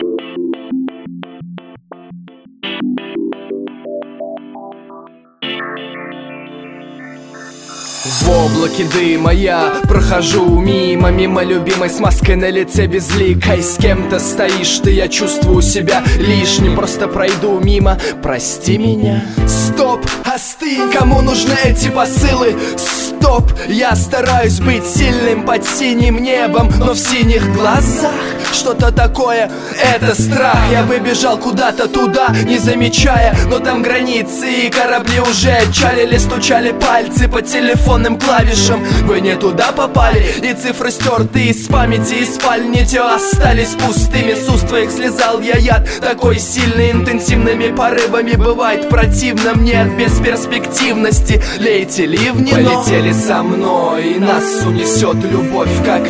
В облаке дыма я прохожу мимо любимой с маской на лице безликой. С кем-то стоишь ты, я чувствую себя лишним. Просто пройду мимо, прости меня. Стоп, остынь, кому нужны эти посылы? Стоп, я стараюсь быть сильным под синим небом, но в синих глазах что-то такое, это страх. Я бы бежал куда-то туда, не замечая, но там границы и корабли уже отчалили. Стучали пальцы по телефонным клавишам. Вы не туда попали, и цифры стерты из памяти, из спальни тела остались пустыми. С уст твоих слезал я яд, такой сильный, интенсивными порывами бывает противно мне от бесперспективности. Лейте ливни, полетели со мной, и нас унесет любовь, как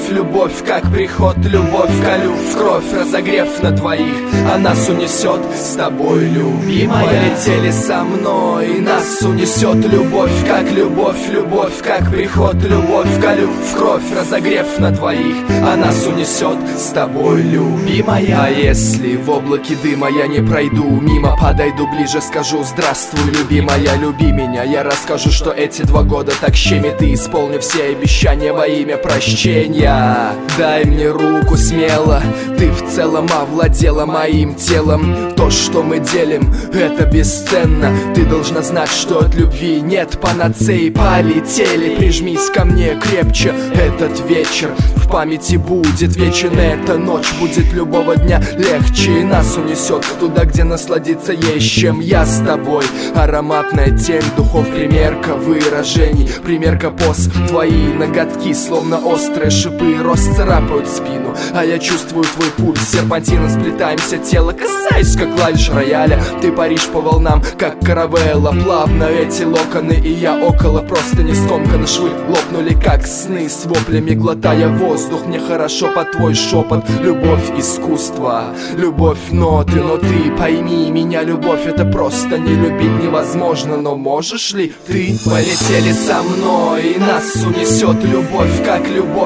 приход, любовь. Колю в кровь, разогрев на двоих, а нас унесет с тобой, любимая. Полетели со мной, и нас унесет любовь, как приход, любовь. Колю в кровь, разогрев на двоих, а нас унесет с тобой, любимая. А если в облаке дыма я не пройду мимо, подойду ближе, скажу: здравствуй, любимая, люби меня. Я расскажу, что эти 2 года так щемит, и исполню все обещания во имя прощения. Дай мне руку смело, ты в целом овладела моим телом. То, что мы делим, это бесценно. Ты должна знать, что от любви нет панацеи. Полетели, прижмись ко мне крепче. Этот вечер в памяти будет вечен. Эта ночь будет любого дня легче, и нас унесет туда, где насладиться есть чем. Я с тобой, ароматная тень духов, примерка выражений, примерка поз. Твои ноготки, словно острые шипы, расцарапают спину, а я чувствую твой пульс. Серпантином сплетаемся, тело касаюсь, как клавиш рояля. Ты паришь по волнам, как каравелла. Плавно эти локоны, и я около, просто не скомканы. Швы лопнули, как сны, с воплями глотая воздух. Мне хорошо под твой шепот. Любовь — искусство, любовь — ноты. Но ты пойми меня, любовь — это просто не любить невозможно. Но можешь ли ты? Полетели со мной, и нас унесет любовь, как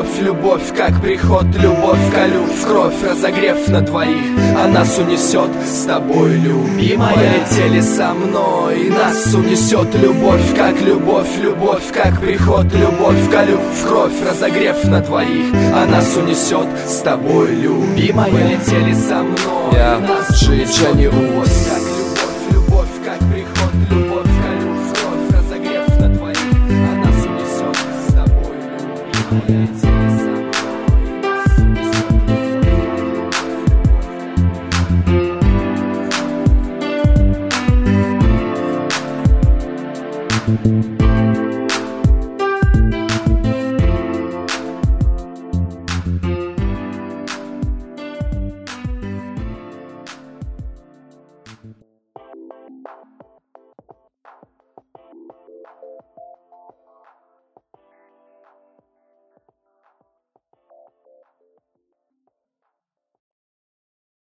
приход, любовь. Колю в кровь, разогрев на двоих, а нас унесет с тобой, любимая. Полетели со мной, и нас унесет любовь, как приход, любовь. Колю в кровь, разогрев на двоих, а нас унесет с тобой, любимая. Полетели со мной, и нас унесет любовь, как приход, любовь. Колю в кровь, разогрев на двоих, а нас унесет с тобой, любимая. Thank you.